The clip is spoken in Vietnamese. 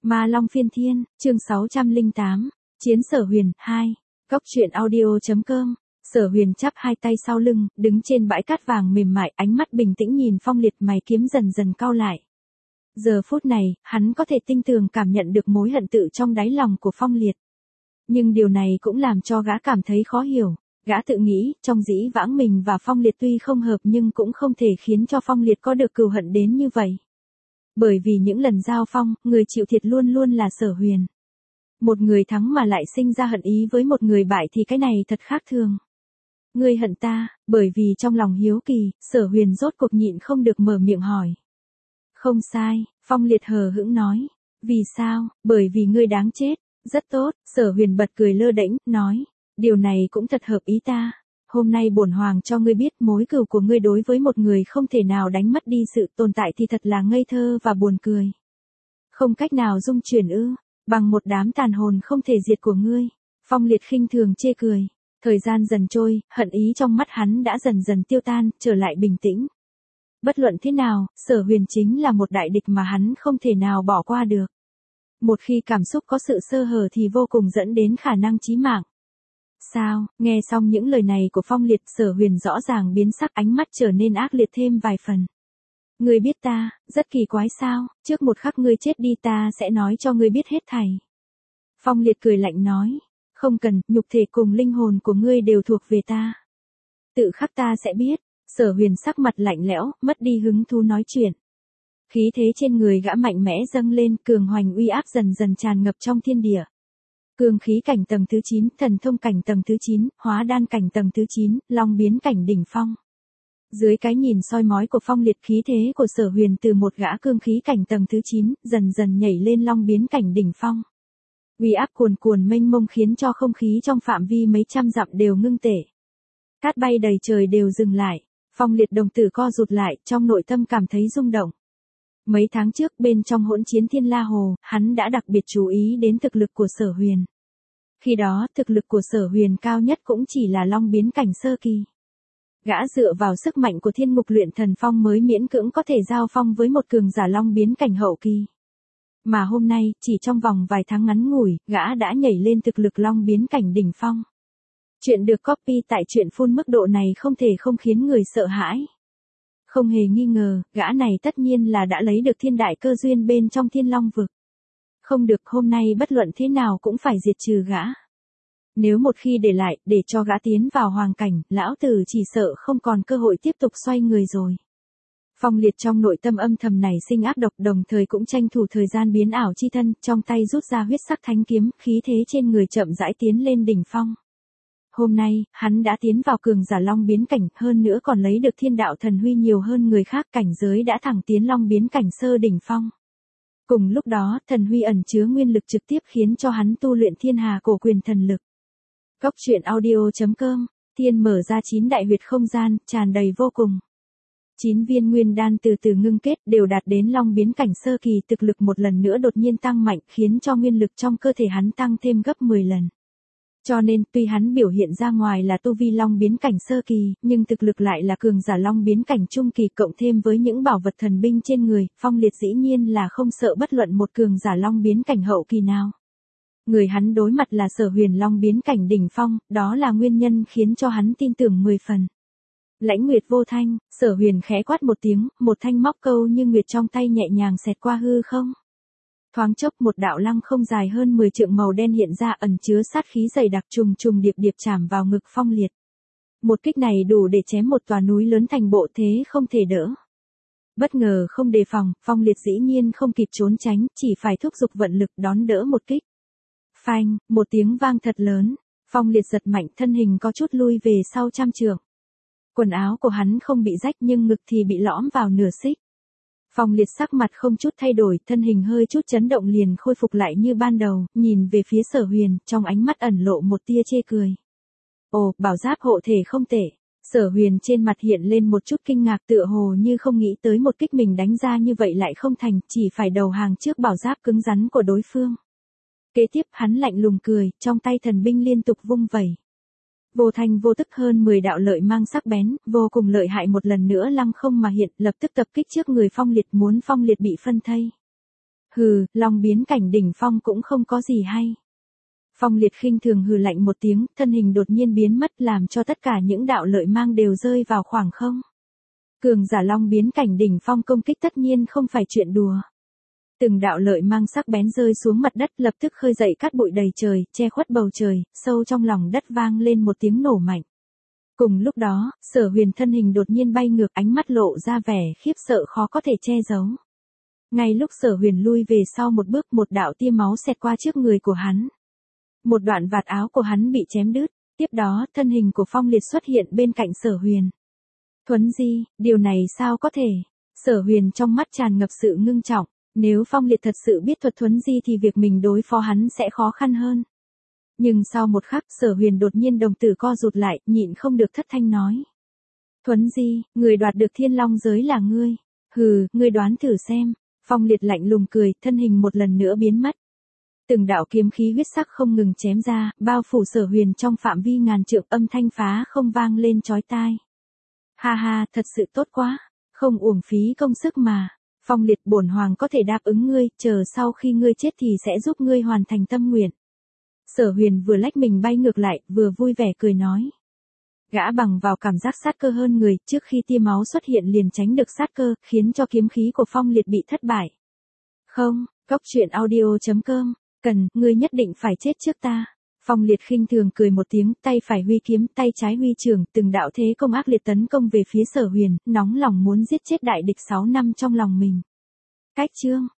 Ma Long Phiên Thiên, chương 608, Chiến Sở Huyền, 2, Cốc truyện audio.com. Sở Huyền chắp hai tay sau lưng, đứng trên bãi cát vàng mềm mại, ánh mắt bình tĩnh nhìn Phong Liệt, mày kiếm dần dần cau lại. Giờ phút này, hắn có thể tinh tường cảm nhận được mối hận tự trong đáy lòng của Phong Liệt. Nhưng điều này cũng làm cho gã cảm thấy khó hiểu. Gã tự nghĩ, trong dĩ vãng mình và Phong Liệt tuy không hợp nhưng cũng không thể khiến cho Phong Liệt có được cừu hận đến như vậy. Bởi vì những lần giao phong, người chịu thiệt luôn luôn là Sở Huyền. Một người thắng mà lại sinh ra hận ý với một người bại thì cái này thật khác thường. Ngươi hận ta, bởi vì trong lòng hiếu kỳ, Sở Huyền rốt cuộc nhịn không được mở miệng hỏi. Không sai, Phong Liệt hờ hững nói. Vì sao? Bởi vì ngươi đáng chết. Rất tốt, Sở Huyền bật cười lơ đễnh, nói. Điều này cũng thật hợp ý ta. Hôm nay bổn hoàng cho ngươi biết mối cừu của ngươi đối với một người không thể nào đánh mất đi sự tồn tại thì thật là ngây thơ và buồn cười. Không cách nào dung chuyển ư, bằng một đám tàn hồn không thể diệt của ngươi. Phong Liệt khinh thường chê cười. Thời gian dần trôi, hận ý trong mắt hắn đã dần dần tiêu tan, trở lại bình tĩnh. Bất luận thế nào, Sở Huyền chính là một đại địch mà hắn không thể nào bỏ qua được. Một khi cảm xúc có sự sơ hở thì vô cùng dẫn đến khả năng chí mạng. Sao? Nghe xong những lời này của Phong Liệt, Sở Huyền rõ ràng biến sắc, ánh mắt trở nên ác liệt thêm vài phần. Ngươi biết ta, rất kỳ quái sao, trước một khắc ngươi chết đi ta sẽ nói cho ngươi biết hết thảy. Phong Liệt cười lạnh nói, không cần, nhục thể cùng linh hồn của ngươi đều thuộc về ta. Tự khắc ta sẽ biết. Sở Huyền sắc mặt lạnh lẽo, mất đi hứng thú nói chuyện. Khí thế trên người gã mạnh mẽ dâng lên, cường hoành uy áp dần dần tràn ngập trong thiên địa. Cương khí cảnh tầng thứ 9, thần thông cảnh tầng thứ 9, hóa đan cảnh tầng thứ 9, long biến cảnh đỉnh phong. Dưới cái nhìn soi mói của Phong Liệt, khí thế của Sở Huyền từ một gã cương khí cảnh tầng thứ 9, dần dần nhảy lên long biến cảnh đỉnh phong. Uy áp cuồn cuồn mênh mông khiến cho không khí trong phạm vi mấy trăm dặm đều ngưng tệ. Cát bay đầy trời đều dừng lại. Phong Liệt đồng tử co rụt lại, trong nội tâm cảm thấy rung động. Mấy tháng trước bên trong hỗn chiến Thiên La Hồ, hắn đã đặc biệt chú ý đến thực lực của Sở Huyền. Khi đó, thực lực của Sở Huyền cao nhất cũng chỉ là long biến cảnh sơ kỳ. Gã dựa vào sức mạnh của Thiên Ngục Luyện Thần Phong mới miễn cưỡng có thể giao phong với một cường giả long biến cảnh hậu kỳ. Mà hôm nay, chỉ trong vòng vài tháng ngắn ngủi, gã đã nhảy lên thực lực long biến cảnh đỉnh phong. Chuyện được copy tại truyện phun mức độ này không thể không khiến người sợ hãi. Không hề nghi ngờ, gã này tất nhiên là đã lấy được thiên đại cơ duyên bên trong Thiên Long vực. Không được, hôm nay bất luận thế nào cũng phải diệt trừ gã. Nếu một khi để lại, để cho gã tiến vào hoàng cảnh, lão tử chỉ sợ không còn cơ hội tiếp tục xoay người rồi. Phong Liệt trong nội tâm âm thầm này sinh ác độc, đồng thời cũng tranh thủ thời gian biến ảo chi thân, trong tay rút ra huyết sắc thánh kiếm, khí thế trên người chậm rãi tiến lên đỉnh phong. Hôm nay, hắn đã tiến vào cường giả long biến cảnh, hơn nữa còn lấy được thiên đạo thần huy nhiều hơn người khác, cảnh giới đã thẳng tiến long biến cảnh sơ đỉnh phong. Cùng lúc đó, thần huy ẩn chứa nguyên lực trực tiếp khiến cho hắn tu luyện thiên hà cổ quyền thần lực. Cốc truyện audio.com, thiên mở ra 9 đại huyệt không gian, tràn đầy vô cùng. 9 viên nguyên đan từ từ ngưng kết, đều đạt đến long biến cảnh sơ kỳ, thực lực một lần nữa đột nhiên tăng mạnh, khiến cho nguyên lực trong cơ thể hắn tăng thêm gấp 10 lần. Cho nên, tuy hắn biểu hiện ra ngoài là tu vi long biến cảnh sơ kỳ, nhưng thực lực lại là cường giả long biến cảnh trung kỳ, cộng thêm với những bảo vật thần binh trên người, Phong Liệt dĩ nhiên là không sợ bất luận một cường giả long biến cảnh hậu kỳ nào. Người hắn đối mặt là Sở Huyền long biến cảnh đỉnh phong, đó là nguyên nhân khiến cho hắn tin tưởng 10 phần. Lãnh Nguyệt vô thanh, Sở Huyền khẽ quát một tiếng, một thanh móc câu như nguyệt trong tay nhẹ nhàng xẹt qua hư không. Thoáng chốc một đạo lăng không dài hơn 10 trượng màu đen hiện ra, ẩn chứa sát khí dày đặc, trùng trùng điệp điệp chạm vào ngực Phong Liệt. Một kích này đủ để chém một tòa núi lớn thành bộ, thế không thể đỡ. Bất ngờ không đề phòng, Phong Liệt dĩ nhiên không kịp trốn tránh, chỉ phải thúc giục vận lực đón đỡ một kích. Phanh, một tiếng vang thật lớn, Phong Liệt giật mạnh, thân hình có chút lui về sau trăm trượng. Quần áo của hắn không bị rách nhưng ngực thì bị lõm vào nửa xích. Phong Liệt sắc mặt không chút thay đổi, thân hình hơi chút chấn động liền khôi phục lại như ban đầu, nhìn về phía Sở Huyền, trong ánh mắt ẩn lộ một tia chê cười. Ồ, bảo giáp hộ thể không tệ. Sở Huyền trên mặt hiện lên một chút kinh ngạc, tựa hồ như không nghĩ tới một kích mình đánh ra như vậy lại không thành, chỉ phải đầu hàng trước bảo giáp cứng rắn của đối phương. Kế tiếp hắn lạnh lùng cười, trong tay thần binh liên tục vung vẩy. Vô thanh vô tức hơn 10 đạo lợi mang sắc bén, vô cùng lợi hại một lần nữa lăng không mà hiện, lập tức tập kích trước người Phong Liệt, muốn Phong Liệt bị phân thây. Hừ, Long biến cảnh đỉnh phong cũng không có gì hay. Phong Liệt khinh thường hừ lạnh một tiếng, thân hình đột nhiên biến mất làm cho tất cả những đạo lợi mang đều rơi vào khoảng không. Cường giả Long biến cảnh đỉnh phong công kích tất nhiên không phải chuyện đùa. Từng đạo lợi mang sắc bén rơi xuống mặt đất lập tức khơi dậy cát bụi đầy trời, che khuất bầu trời, sâu trong lòng đất vang lên một tiếng nổ mạnh. Cùng lúc đó, Sở Huyền thân hình đột nhiên bay ngược, ánh mắt lộ ra vẻ khiếp sợ khó có thể che giấu. Ngay lúc Sở Huyền lui về sau một bước, một đạo tia máu xẹt qua trước người của hắn. Một đoạn vạt áo của hắn bị chém đứt, tiếp đó thân hình của Phong Liệt xuất hiện bên cạnh Sở Huyền. Thuấn di, điều này sao có thể? Sở Huyền trong mắt tràn ngập sự ngưng trọng, nếu Phong Liệt thật sự biết thuật thuấn di thì việc mình đối phó hắn sẽ khó khăn hơn. Nhưng sau một khắc, Sở Huyền đột nhiên đồng tử co rụt lại, nhịn không được thất thanh nói. Thuấn di, người đoạt được Thiên Long giới là ngươi. Hừ, ngươi đoán thử xem. Phong Liệt lạnh lùng cười, thân hình một lần nữa biến mất. Từng đạo kiếm khí huyết sắc không ngừng chém ra, bao phủ Sở Huyền trong phạm vi ngàn trượng, âm thanh phá không vang lên chói tai. Ha ha, thật sự tốt quá, không uổng phí công sức mà. Phong Liệt, bổn hoàng có thể đáp ứng ngươi, chờ sau khi ngươi chết thì sẽ giúp ngươi hoàn thành tâm nguyện. Sở Huyền vừa lách mình bay ngược lại, vừa vui vẻ cười nói. Gã bằng vào cảm giác sát cơ hơn người, trước khi tia máu xuất hiện liền tránh được sát cơ, khiến cho kiếm khí của Phong Liệt bị thất bại. Không, Cốc.audio.com, cần, ngươi nhất định phải chết trước ta. Phong Liệt khinh thường cười một tiếng, tay phải huy kiếm, tay trái huy trường, từng đạo thế công ác liệt tấn công về phía Sở Huyền, nóng lòng muốn giết chết đại địch 6 năm trong lòng mình. Cách chương